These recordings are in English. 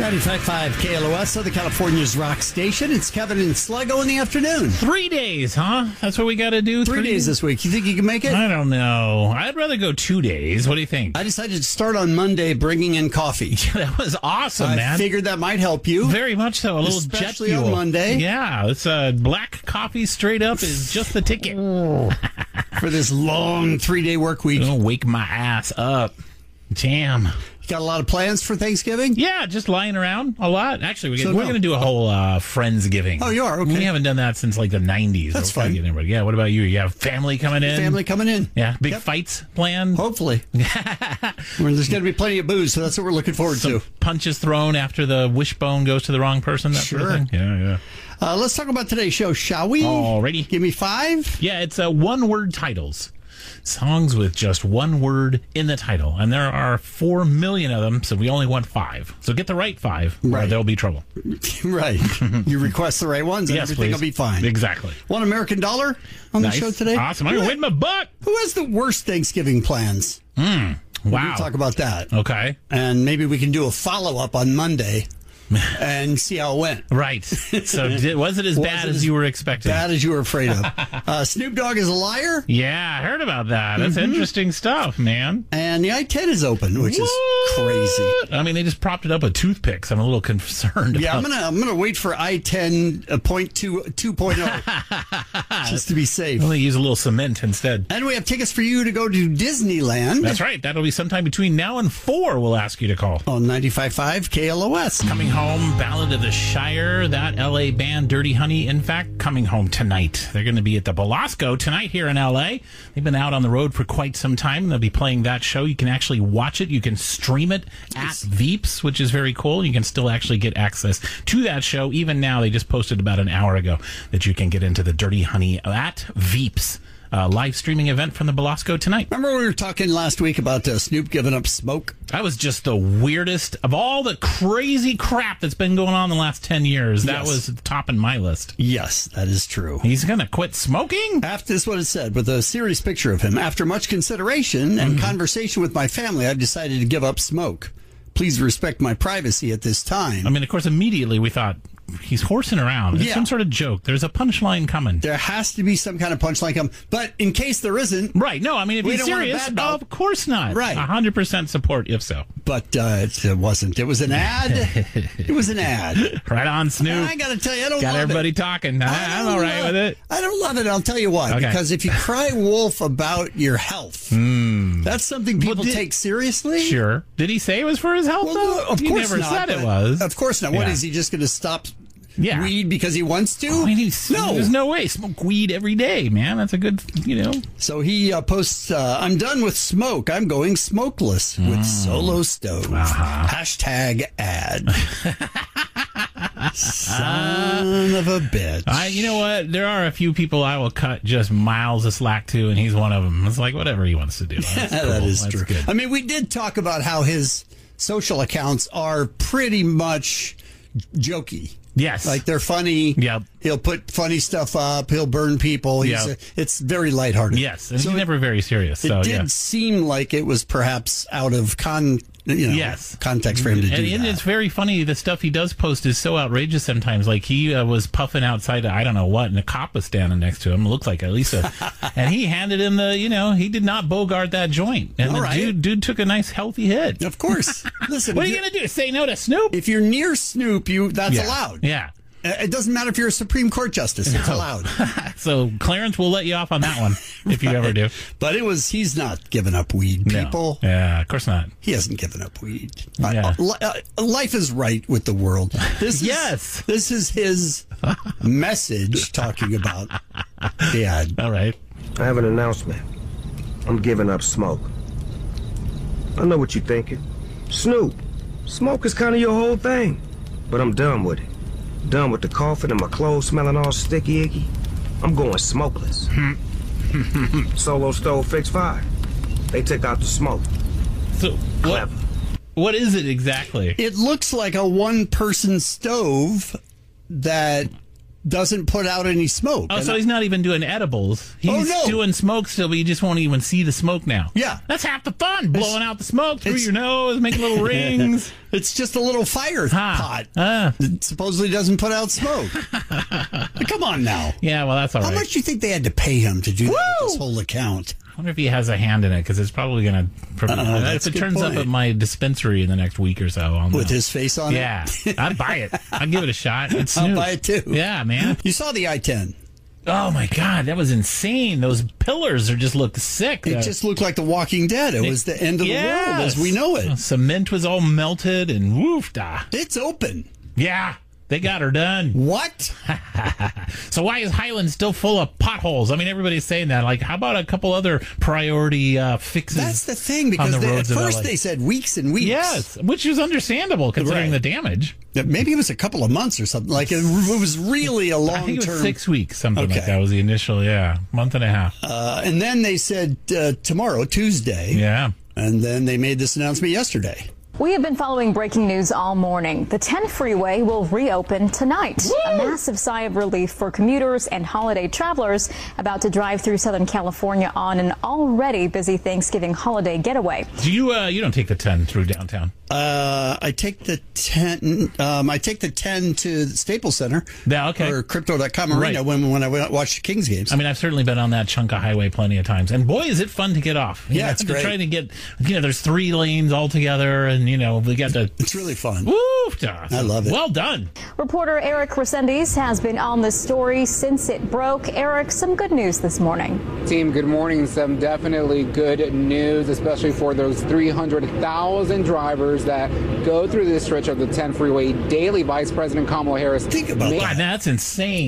95.5 KLOS, Southern California's rock station. It's Kevin and Sluggo in the afternoon. 3 days, huh? That's what we got to do? 3 days this week. You think you can make it? I don't know. I'd rather go 2 days. What do you think? I decided to start on Monday bringing in coffee. That was awesome, man. I figured that might help you. Very much so. A little especially jet fuel. on Monday. Yeah, it's black coffee straight up is just the ticket. For this long 3-day work week. It'll wake my ass up. Damn. You got a lot of plans for Thanksgiving? Yeah, just lying around a lot. Actually, we're going to do a whole Friendsgiving. Oh, you are? Okay. We haven't done that since like the 90s. That's fun. Yeah, what about you? You have family coming in? Family coming in. Yeah, big fights planned? Hopefully. There's going to be plenty of booze, so that's what we're looking forward to. Punches thrown after the wishbone goes to the wrong person, that sort of thing? Yeah. Let's talk about today's show, shall we? Alrighty. Give me 5. Yeah, it's one-word titles. Songs with just one word in the title. And there are 4 million of them, so we only want 5. So get the right 5, or there'll be trouble. Right. You request the right ones, and everything will be fine. Exactly. $1 American on the show today? Awesome. I'm going to win my butt. Who has the worst Thanksgiving plans? Wow. We'll talk about that. Okay. And maybe we can do a follow-up on Monday and see how it went. Right. So was it as bad as you were expecting? Bad as you were afraid of. Snoop Dogg is a liar? Yeah, I heard about that. That's interesting stuff, man. And the I-10 is open, which is crazy. I mean, they just propped it up with toothpicks. I'm a little concerned. Yeah, I'm gonna wait for I-10 2.0 just to be safe. Well, they use a little cement instead. And we have tickets for you to go to Disneyland. That's right. That'll be sometime between now and 4. We'll ask you to call on 95.5 KLOS. Coming home, Ballad of the Shire, that L.A. band Dirty Honey, in fact, coming home tonight. They're going to be at the Belasco tonight here in L.A. They've been out on the road for quite some time. They'll be playing that show. You can actually watch it. You can stream it at Veeps, which is very cool. You can still actually get access to that show. Even now, they just posted about an hour ago that you can get into the Dirty Honey at Veeps. Live streaming event from the Belasco tonight. Remember we were talking last week about Snoop giving up smoke? That was just the weirdest of all the crazy crap that's been going on the last 10 years. That was topping my list. Yes, that is true. He's going to quit smoking? This is what it said, with a serious picture of him. After much consideration and conversation with my family, I've decided to give up smoke. Please respect my privacy at this time. I mean, of course, immediately we thought, he's horsing around. It's some sort of joke. There's a punchline coming. There has to be some kind of punchline coming. But in case there isn't... Right. No, I mean, if he's serious, of course not. Right. 100% support if so. But it wasn't. It was an ad. It was an ad. Right on, Snoop. I got to tell you, I don't got love everybody it. talking. I'm all right with it. I don't love it. I'll tell you why. Okay. Because if you cry wolf about your health, that's something people take seriously. Sure. Did he say it was for his health, though? Of course not. He never said it was. Of course not. What, is he just going to stop weed because he wants to? I mean, there's no way. Smoke weed every day, man. That's a good, So he posts, I'm done with smoke. I'm going smokeless with Solo Stove. Hashtag ad. Son of a bitch. You know what? There are a few people I will cut just miles of slack to, and he's one of them. It's like whatever he wants to do. That's cool. That is That's true. Good. I mean, we did talk about how his social accounts are pretty much jokey. Yes. Like they're funny. Yep. He'll put funny stuff up. He'll burn people. It's very lighthearted. Yes. And he's never very serious. So, it did seem like it was perhaps out of context for him to do that. And it's very funny. The stuff he does post is so outrageous sometimes. Like he was puffing outside, I don't know what, and a cop was standing next to him. It looked like at least and he handed him he did not bogart that joint. And dude took a nice healthy hit. Of course. Listen, what are you going to do? Say no to Snoop? If you're near Snoop, that's allowed. Yeah. It doesn't matter if you're a Supreme Court justice. It's allowed. So Clarence will let you off on that one if you ever do. But he's not giving up weed, people. No. Yeah, of course not. He hasn't given up weed. Yeah. Life is right with the world. This is his message talking about the ad. All right. I have an announcement. I'm giving up smoke. I know what you're thinking. Snoop, smoke is kind of your whole thing. But I'm done with it. Done with the coughing and my clothes smelling all sticky icky. I'm going smokeless. Solo Stove Fix 5. They took out the smoke. So clever. What is it exactly? It looks like a one-person stove that doesn't put out any smoke. Oh, so he's not even doing edibles. He's doing smoke still, but you just won't even see the smoke now. Yeah. That's half the fun. Blowing out the smoke through your nose, making little rings. It's just a little fire pot that supposedly doesn't put out smoke. Come on now. Yeah, well, that's all right. How much do you think they had to pay him to do that with this whole account? I wonder if he has a hand in it, because it's probably going to... If it turns up at my dispensary in the next week or so, I'll know. With his face on it? Yeah. I'd buy it. I'd give it a shot. I'll buy it too. Yeah, man. You saw the I-10. Oh, my God. That was insane. Those pillars just looked sick. It just looked like The Walking Dead. It was the end of the world as we know it. Cement was all melted and woofed. It's open. Yeah. They got her done. What? So why is Highland still full of potholes? I mean, everybody's saying that. Like, how about a couple other priority fixes? That's the thing, because at first they said weeks and weeks. Yes, which is understandable considering the damage. Maybe it was a couple of months or something. Like, it was really a long term. I think it was 6 weeks, something like that was the initial, month and a half. And then they said tomorrow, Tuesday. Yeah. And then they made this announcement yesterday. We have been following breaking news all morning. The 10 freeway will reopen tonight. Woo! A massive sigh of relief for commuters and holiday travelers about to drive through Southern California on an already busy Thanksgiving holiday getaway. Do you don't take the 10 through downtown? I take the 10. I take the 10 to the Staples Center. Yeah, okay. Or Crypto.com Arena when I watch the Kings games. I mean, I've certainly been on that chunk of highway plenty of times, and boy, is it fun to get off. It's great. Trying to get, there's 3 lanes altogether, and we got to. It's really fun. Woo! I love it. Well done. Reporter Eric Resendiz has been on this story since it broke. Eric, some good news this morning. Team, good morning. Some definitely good news, especially for those 300,000 drivers that go through this stretch of the 10 freeway daily. Vice President Kamala Harris. Think about that. God, that's insane.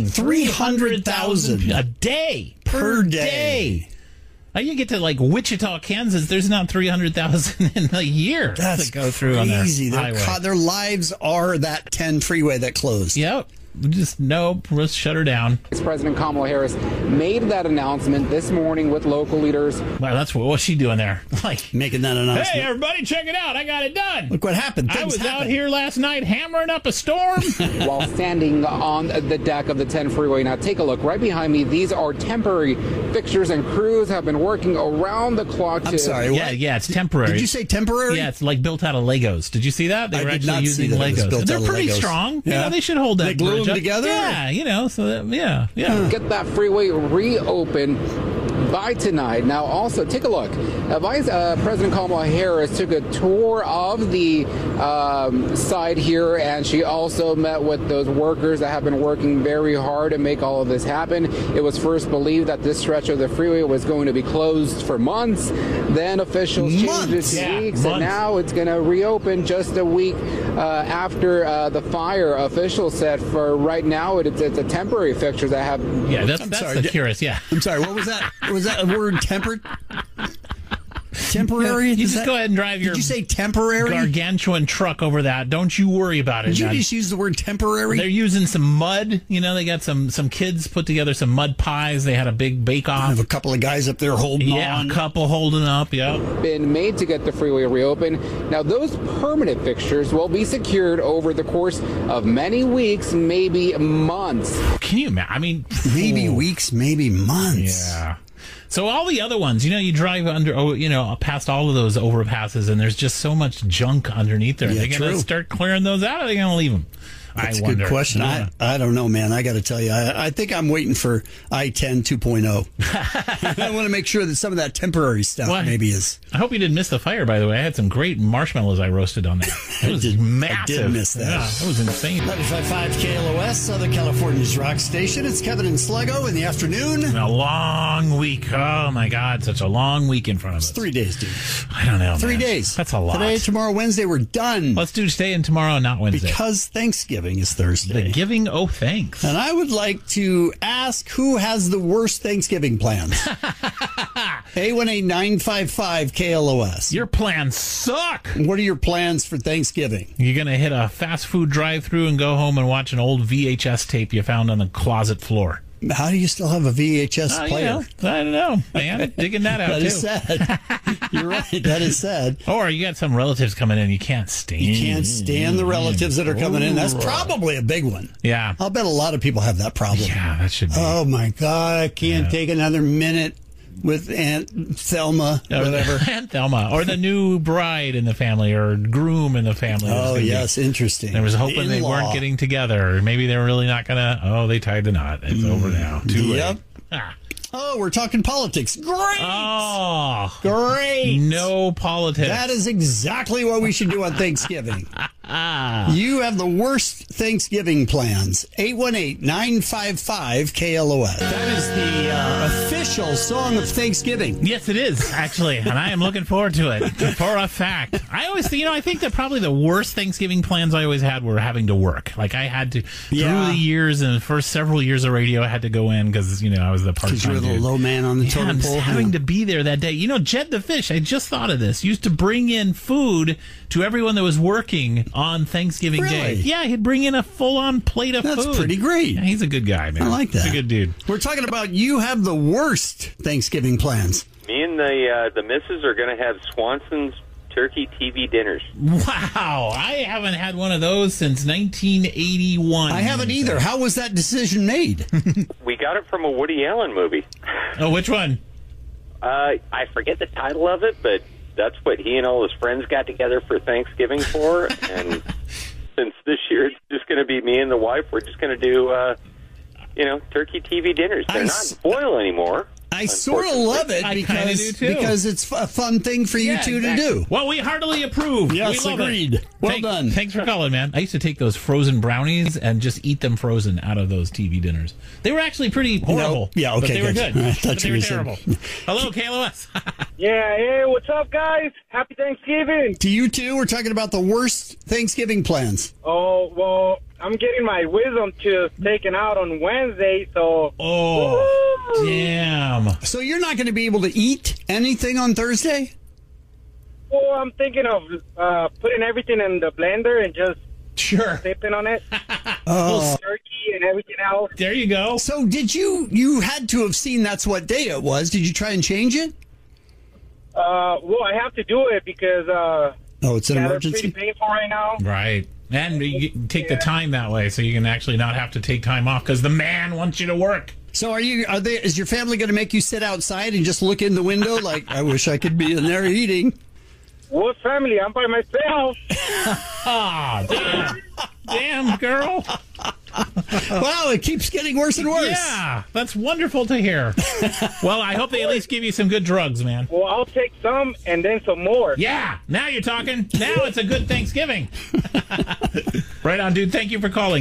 300,000 a day. Per day. Now you get to like Wichita, Kansas. There's not 300,000 in a year to go through on their highway. Their lives are that 10 freeway that closed. Yep. Just let's shut her down. Vice President Kamala Harris made that announcement this morning with local leaders. Wow, what's she doing there? Like making that announcement. Hey, everybody, check it out! I got it done. Look what happened. I was out here last night hammering up a storm while standing on the deck of the 10 freeway. Now, take a look right behind me. These are temporary fixtures, and crews have been working around the clock. I'm sorry. Yeah, it's temporary. Did you say temporary? Yeah, it's like built out of Legos. Did you see that? They were actually using Legos. They're pretty strong. Yeah. They should hold that. They glue them together. Yeah, Get that freeway reopened by tonight. Now, also, take a look. Vice President Kamala Harris took a tour of the site here, and she also met with those workers that have been working very hard to make all of this happen. It was first believed that this stretch of the freeway was going to be closed for months. Then officials changed it to weeks, and now it's going to reopen just a week after the fire. Officials said for right now it's a temporary fixture that have. Yeah, that's the curious. Yeah, I'm sorry. What was that? Was that a word tempered? Temporary? You just go ahead and drive your. Did you say temporary? Gargantuan truck over that. Don't you worry about it. Did you just use the word temporary? They're using some mud. They got some kids put together some mud pies. They had a big bake off. Have a couple of guys up there holding on. Yeah, a couple holding up. Yeah. Been made to get the freeway reopened. Now those permanent fixtures will be secured over the course of many weeks, maybe months. Can you imagine? I mean, maybe weeks, maybe months. Yeah. So all the other ones, you drive under, past all of those overpasses, and there's just so much junk underneath there. Yeah, Are they going to start clearing those out, or are they going to leave them? That's a good question. Yeah. I don't know, man. I got to tell you, I think I'm waiting for I-10 2.0. I want to make sure that some of that temporary stuff maybe is. I hope you didn't miss the fire, by the way. I had some great marshmallows I roasted on there. It was massive. I did miss that. Yeah, it was insane. 95.5 KLOS, Southern California's rock station. It's Kevin and Sluggo in the afternoon. A long week. Oh, my God. Such a long week in front of us. It's 3 days, dude. I don't know, 3 man. days. That's a lot. Today, tomorrow, Wednesday, we're done. Let's do today and tomorrow, not Wednesday. Because Thanksgiving is Thursday. The giving, thanks. And I would like to ask who has the worst Thanksgiving plans. A18955 KLOS. Your plans suck. What are your plans for Thanksgiving? You're going to hit a fast food drive-thru and go home and watch an old VHS tape you found on the closet floor. How do you still have a VHS player? I don't know, man. Digging that out, That is sad. You're right. That is sad. Or you got some relatives coming in you can't stand. You can't stand the relatives that are coming in. That's probably a big one. Yeah. I'll bet a lot of people have that problem. Yeah, that should be. Oh, my God. I can't take another minute with Aunt Thelma, whatever. Aunt Thelma, or the new bride in the family, or groom in the family. Oh, yes, interesting. I was hoping they In-law. weren't getting together, or maybe they were really not going to. Oh, they tied the knot. It's over now. Too Yep. late. Ah. Oh, we're talking politics. Great! Oh, Great! no politics. That is exactly what we should do on Thanksgiving. You have the worst Thanksgiving plans. 818-955-KLOS. That is the official song of Thanksgiving. Yes, it is, actually, and I am looking forward to it, for a fact. I always, I think that probably the worst Thanksgiving plans I always had were having to work. Like, I had to, through the years, and the first several years of radio, I had to go in because, I was the part-time Because you were the dude. low man on the totem and pole. having to be there that day. Jed the Fish, I just thought of this, used to bring in food to everyone that was working on Thanksgiving Day. Really? Yeah, he'd bring in a full-on plate of food. That's pretty great. Yeah, he's a good guy, man. I like that. He's a good dude. We're talking about you have the worst Thanksgiving plans. Me and the missus are going to have Swanson's turkey TV dinners. Wow, I haven't had one of those since 1981. I haven't either. How was that decision made? We got it from a Woody Allen movie. Oh, which one? I forget the title of it, but that's what he and all his friends got together for Thanksgiving for. And since this year it's just going to be me and the wife, we're just going to do, turkey TV dinners. They're not in foil anymore. I sort of love it I kinda do too. because it's a fun thing for you two to do. Well, we heartily approve. Yes, we love agreed. It. Well done. Thanks for calling, man. I used to take those frozen brownies and just eat them frozen out of those TV dinners. They were actually pretty horrible. Yeah, okay, but they were good. good. I thought But they you were were saying- terrible. Hello, KLOS. Yeah, hey, what's up, guys? Happy Thanksgiving. To you two, we're talking about the worst Thanksgiving plans. Oh, well, I'm getting my wisdom tooth taken out on Wednesday, so... Oh, damn. So you're not going to be able to eat anything on Thursday? Well, I'm thinking of putting everything in the blender and just Sure. sipping on it. Oh. Turkey and everything else. There you go. So did you had to have seen that's what day it was. Did you try and change it? Well, I have to do it because... Oh, it's an they're emergency? pretty painful right now. Right. And you take the time that way so you can actually not have to take time off because the man wants you to work. So is your family going to make you sit outside and just look in the window like, I wish I could be in there eating? What family? I'm by myself. Ah, damn. Damn, girl. Wow, it keeps getting worse and worse. Yeah, that's wonderful to hear. Well, I hope they at least give you some good drugs, man. Well, I'll take some and then some more. Yeah, now you're talking. Now it's a good Thanksgiving. Right on, dude. Thank you for calling.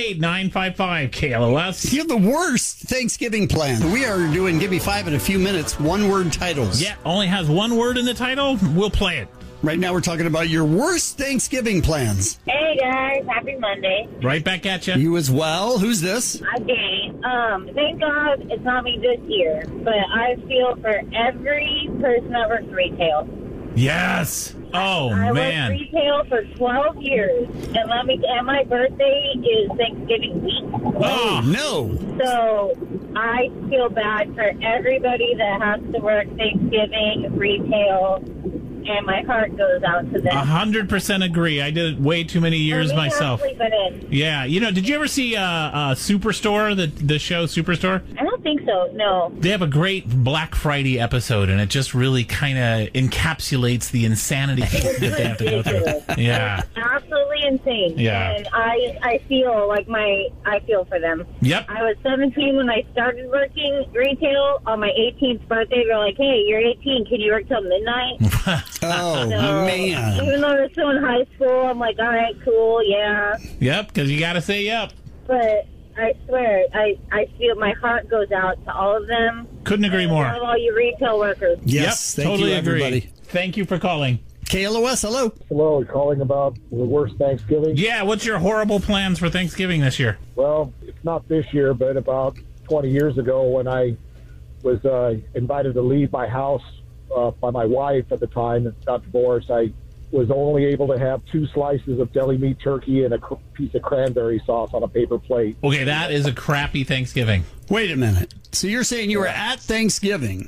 818-955-KLOS. You have the worst Thanksgiving plan. We are doing Give Me Five in a few minutes, one-word titles. Yeah, only has one word in the title. We'll play it. Right now we're talking about your worst Thanksgiving plans. Hey guys, happy Monday. Right back at you. You as well. Who's this? I'm Jane. Thank God it's not me this year, but I feel for every person that works retail. Yes. Oh, I man. worked retail for 12 years, and my birthday is Thanksgiving week. Oh, No. So I feel bad for everybody that has to work Thanksgiving retail, and my heart goes out to them. 100% agree. I did it way too many years And we have myself. sleeping in. Yeah. Did you ever see Superstore, the show Superstore? I don't think so, no. They have a great Black Friday episode, and it just really kind of encapsulates the insanity that they have to go through. Yeah. Absolutely insane. Yeah. And I feel like I feel for them. Yep. I was 17 when I started working retail. On my 18th birthday, they're like, hey, you're 18. Can you work till midnight? Oh, So, man. even though they're still in high school, I'm like, all right, cool, yeah. Yep, because you got to say yep. But I swear, I feel my heart goes out to all of them. Couldn't agree more. And all you retail workers. Yes, Yep, thank totally you, agree. everybody. Thank you for calling. KLOS, hello. Hello, calling about the worst Thanksgiving. Yeah, what's your horrible plans for Thanksgiving this year? Well, it's not this year, but about 20 years ago when I was invited to leave my house by my wife at the time, got divorced, I was only able to have 2 slices of deli meat turkey and a piece of cranberry sauce on a paper plate. Okay, that is a crappy Thanksgiving. Wait a minute. So you're saying you were at Thanksgiving?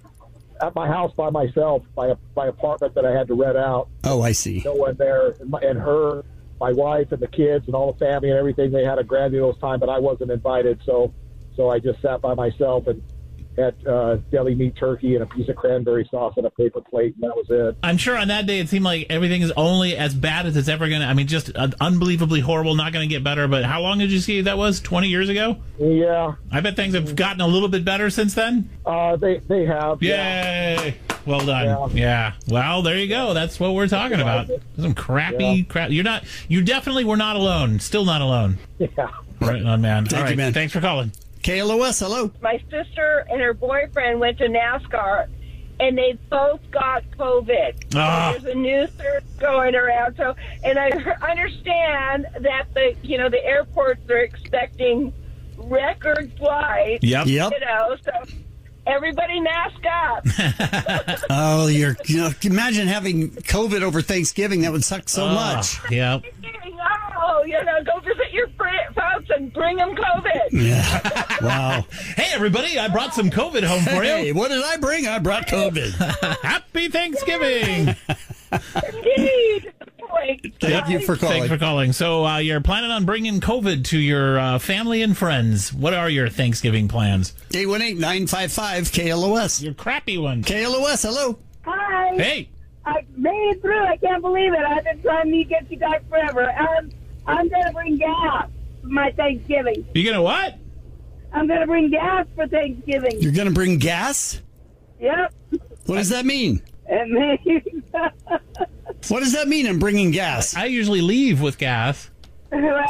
At my house by myself, my apartment that I had to rent out. Oh, I see. No one there, and her, my wife, and the kids, and all the family and everything. They had a grandiose time, but I wasn't invited, so I just sat by myself and had deli meat turkey and a piece of cranberry sauce on a paper plate, and that was it. I'm sure on that day it seemed like everything is only as bad as it's ever going to. I mean, just unbelievably horrible, not going to get better. But how long did you see that was? 20 years ago? Yeah. I bet things have gotten a little bit better since then. They have. Yay! Yeah. Well done. Yeah. Well, there you go. That's what we're talking about. Some crappy crap. You definitely were not alone. Still not alone. Yeah. Right on, man. Thank All right. you, man. Thanks for calling. KLOS, hello. My sister and her boyfriend went to NASCAR, and they both got COVID. Ah. There's a news search going around. So, and I understand that the airports are expecting record flights. Yep. So everybody mask up. Oh, imagine having COVID over Thanksgiving. That would suck so much. Yep. Oh, go visit your folks and bring them COVID. Yeah. Wow. Hey, everybody, I brought some COVID home for you. Hey, what did I bring? I brought COVID. Happy Thanksgiving. Indeed. Thank you for calling. Thanks for calling. So you're planning on bringing COVID to your family and friends. What are your Thanksgiving plans? 818-955-KLOS. Your crappy one. KLOS, hello. Hi. Hey. I made it through. I can't believe it. I've been trying to get you guys forever. I'm going to bring gas for my Thanksgiving. You gonna what? I'm going to bring gas for Thanksgiving. You're going to bring gas? Yep. What does that mean? It means... What does that mean, I'm bringing gas? I usually leave with gas. Well,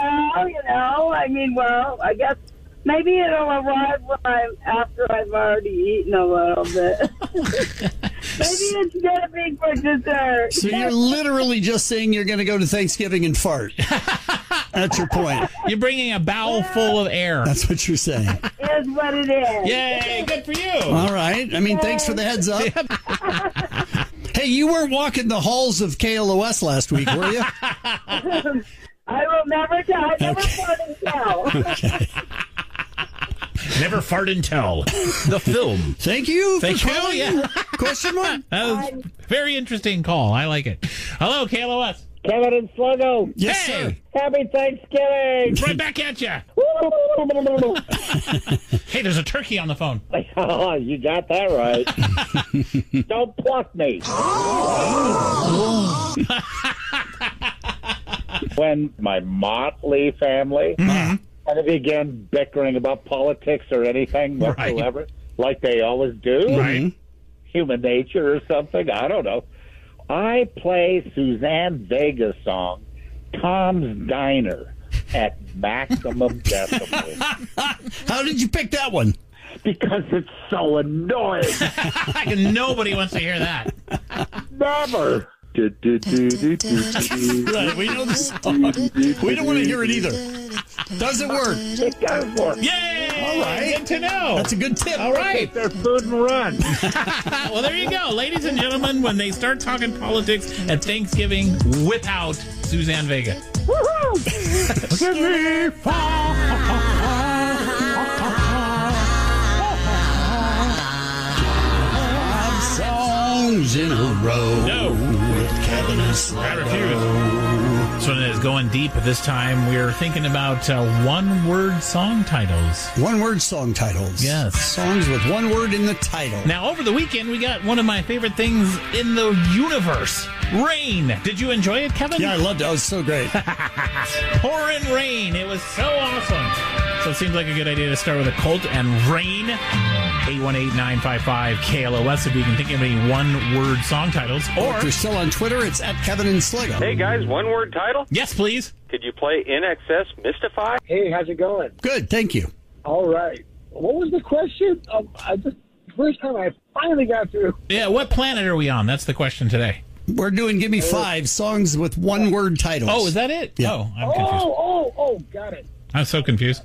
I guess maybe it'll arrive after I've already eaten a little bit. Maybe it's going to be for dessert. So you're literally just saying you're going to go to Thanksgiving and fart. That's your point. You're bringing a bowl full of air. That's what you're saying. Is what it is. Yay, good for you. All right. I mean, thanks for the heads up. Hey, you weren't walking the halls of KLOS last week, were you? I will never tell. I never fart and tell. Okay. Never fart and tell. The film. Thank you. Thank you. Yeah. Question mark? That was a very interesting call. I like it. Hello, KLOS. Kevin and Sluggo. Yes, Hey. sir. Happy Thanksgiving. Right back at you. Hey, there's a turkey on the phone. Oh, you got that right. Don't pluck me. When my motley family kind of began bickering about politics or anything whatsoever, like they always do, Right. human nature or something, I don't know, I play Suzanne Vega's song, Tom's Diner, at maximum decibel. How did you pick that one? Because it's so annoying. Nobody wants to hear that. Never. Right, we know the song. We don't want to hear it either. Does it work? It does work. Yay! All right. Good to know. That's a good tip. All right. Their food and run. Well, there you go. Ladies and gentlemen, when they start talking politics at Thanksgiving, whip out Suzanne Vega. Woohoo! Give me five songs in a row. No. With Kevin and I refuse. Sluggo. This one is going deep this time. We're thinking about one-word song titles. One-word song titles. Yes. Songs with one word in the title. Now, over the weekend, we got one of my favorite things in the universe. Rain. Did you enjoy it, Kevin? Yeah, I loved it. It was so great. Pouring rain. It was so awesome. So it seems like a good idea to start with a Colt and Rain. 818-955-KLOS if you can think of any one-word song titles. Or if you're still on Twitter, it's at Kevin and Sluggo. Hey, guys, one-word title? Yes, please. Could you play NXS Mystify? Hey, how's it going? Good, thank you. All right. What was the question? First time I finally got through. Yeah, what planet are we on? That's the question today. We're doing Give Me Five songs with one-word titles. Oh, is that it? Yeah. Oh, I'm confused. Oh, got it. I'm so confused.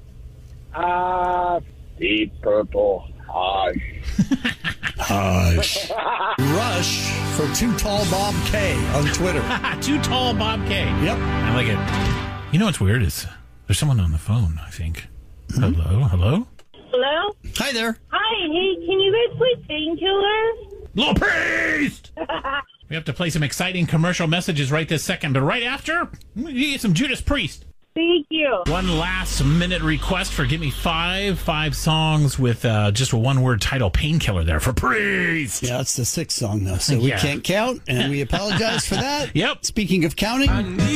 Deep Purple. Hush. Hush. Rush for Too Tall Bob K on Twitter. Too Tall Bob K. Yep. I like it. You know what's weird is there's someone on the phone, I think. Hello? Hello? Hi there. Hi, hey, can you guys play Painkiller? Little Priest! We have to play some exciting commercial messages right this second, but right after, you get some Judas Priest. Thank you. One last minute request for Give Me Five songs with just a one-word title, Painkiller there for Priest. Yeah, it's the 6th song, though, so we can't count, and we apologize for that. Yep. Speaking of counting.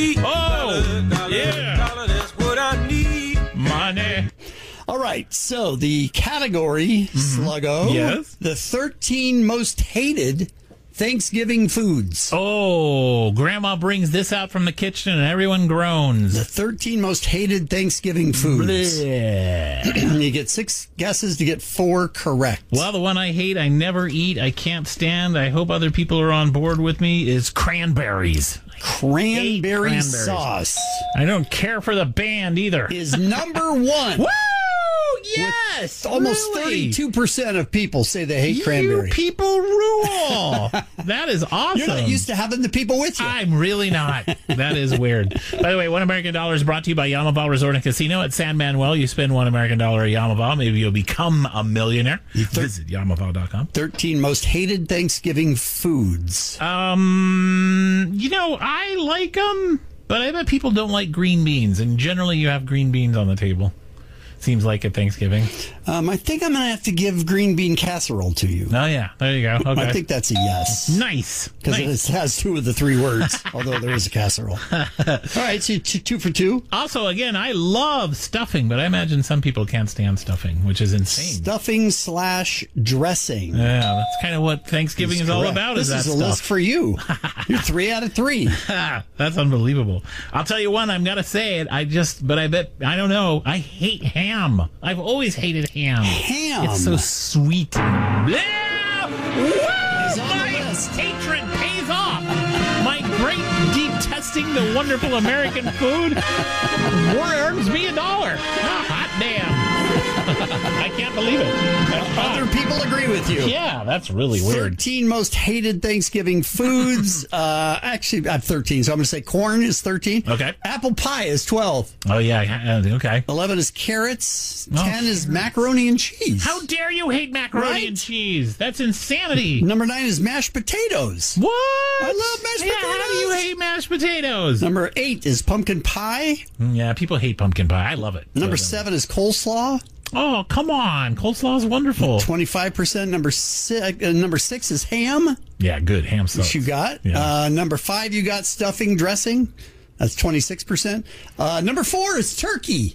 That's what I need. Money. All right, so the category, Sluggo. Yes. The 13 most hated Thanksgiving foods. Oh, Grandma brings this out from the kitchen and everyone groans. The 13 most hated Thanksgiving foods. You get 6 guesses to get 4 correct. Well, the one I hate, I never eat, I can't stand, I hope other people are on board with me, is cranberries. Cranberry sauce. I don't care for the band either. Is number 1. Woo! Yes! Almost really? 32% of people say they hate cranberry. You people rule! That is awesome. You're not used to having the people with you. I'm really not. That is weird. By the way, $1 American is brought to you by Yamaval Resort and Casino at San Manuel. You spend $1 American at Yamaval, maybe you'll become a millionaire. Visit Yamaval.com. 13 most hated Thanksgiving foods. I like them, but I bet people don't like green beans, and generally you have green beans on the table. Seems like at Thanksgiving. I think I'm going to have to give green bean casserole to you. Oh, yeah. There you go. Okay. I think that's a yes. Nice. Because it has 2 of the 3 words, although there is a casserole. All right, so 2 for 2. Also, again, I love stuffing, but I imagine some people can't stand stuffing, which is insane. Stuffing/dressing. Yeah, that's kind of what Thanksgiving is all about. This is a list for you. You're 3 out of 3. That's unbelievable. I'll tell you one, I'm going to say it. I don't know. I hate ham. I've always hated ham. It's so sweet. Yeah! My hatred pays off. My great deep testing the wonderful American food earns me $1. Hot damn. I can't believe it. Other people agree with you. Yeah, that's really weird. 13 most hated Thanksgiving foods. Actually, I have 13, so I'm going to say corn is 13. Okay. Apple pie is 12. Oh, yeah. Okay. 11 is carrots. 10 is macaroni and cheese. How dare you hate macaroni and cheese? That's insanity. Number 9 is mashed potatoes. What? I love mashed potatoes. How do you hate mashed potatoes? Number 8 is pumpkin pie. Yeah, people hate pumpkin pie. I love it. Number 7 is coleslaw. Oh, come on. Coleslaw is wonderful. 25%. Number 6 is ham. Yeah, good. Ham sauce. Which you got. Yeah. Number 5, you got stuffing dressing. That's 26%. Number 4 is turkey.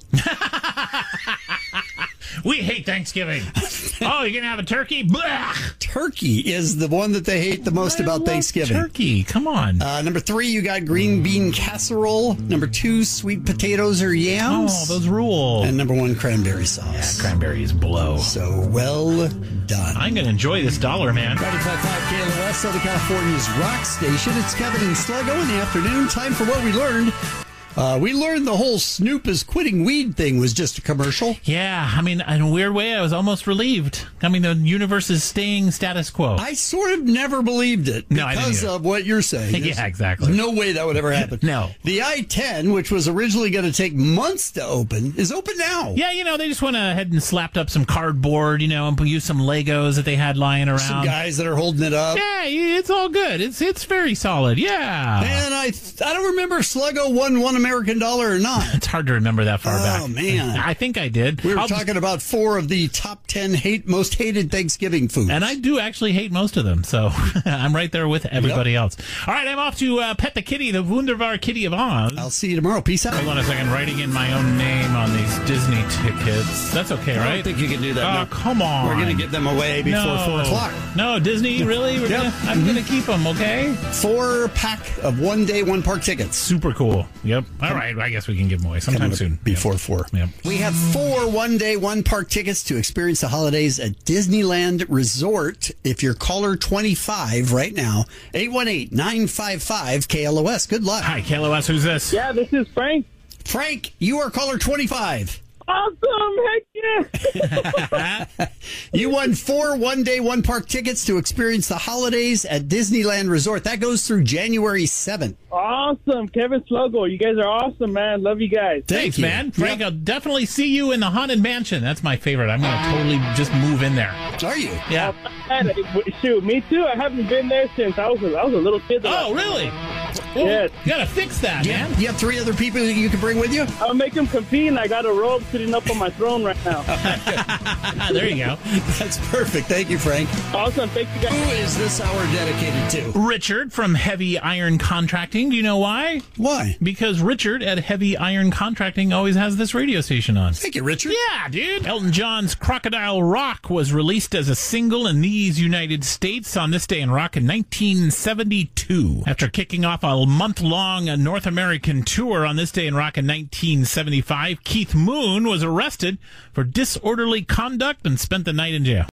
We hate Thanksgiving. Oh, you're going to have a turkey? Blah! Turkey is the one that they hate the most about Thanksgiving. Turkey, come on. Number 3, you got green bean casserole. Number 2, sweet potatoes or yams. Oh, those rule. And number 1, cranberry sauce. Yeah, cranberries blow. So well done. I'm going to enjoy this $1, man. 95.5 KLOS, Southern California's rock station. It's Kevin and Sluggo in the afternoon. Time for what we learned. We learned the whole Snoop is quitting weed thing was just a commercial. Yeah, I mean, in a weird way, I was almost relieved. I mean, the universe is staying status quo. I sort of never believed it because of what you're saying. Yeah, exactly. No way that would ever happen. No. The I-10, which was originally going to take months to open, is open now. Yeah, they just went ahead and slapped up some cardboard, and used some Legos that they had lying around. Some guys that are holding it up. Yeah, it's all good. It's very solid. Yeah. And I don't remember if Sluggo won $1 American or not. It's hard to remember that far back. Oh, man. I think I did. We were talking about 4 of the top 10 most hated Thanksgiving foods. And I do actually hate most of them, so I'm right there with everybody else. All right, I'm off to pet the kitty, the Wunderbar Kitty of Oz. I'll see you tomorrow. Peace out. Hold on a second. Writing in my own name on these Disney tickets. That's okay, right? I don't think you can do that. Oh, no. Come on. We're going to give them away before 4 o'clock. No, Disney, really? I'm going to keep them, okay? 4-pack of 1 day, 1 park tickets. Super cool. Yep. All right, I guess we can give them away sometime soon. Before 4. Yep. We have 4 1-day, 1 park tickets to experience the holidays at Disneyland Resort. If you're caller 25 right now, 818-955-KLOS. Good luck. Hi, KLOS. Who's this? Yeah, this is Frank. Frank, you are caller 25. Awesome! Heck yeah! You won 4 1-day, 1 park tickets to experience the holidays at Disneyland Resort. That goes through January 7th. Awesome. Kevin Sluggo, you guys are awesome, man. Love you guys. Thanks, man. Frank, I'll definitely see you in the Haunted Mansion. That's my favorite. I'm going to totally just move in there. Are you? Yeah. Shoot, me too. I haven't been there since I was a little kid. Oh, really? Yes. You got to fix that, man. You have 3 other people that you can bring with you? I'll make them compete, and I got a robe sitting up on my throne right now. There you go. That's perfect. Thank you, Frank. Awesome. Thank you, guys. Who is this hour dedicated to? Richard from Heavy Iron Contracting. Do you know why? Why? Because Richard at Heavy Iron Contracting always has this radio station on. Thank you, Richard. Yeah, dude. Elton John's Crocodile Rock was released as a single in these United States on this day in rock in 1972. After kicking off a month-long North American tour on this day in rock in 1975, Keith Moon was arrested for disorderly conduct and spent the night in jail.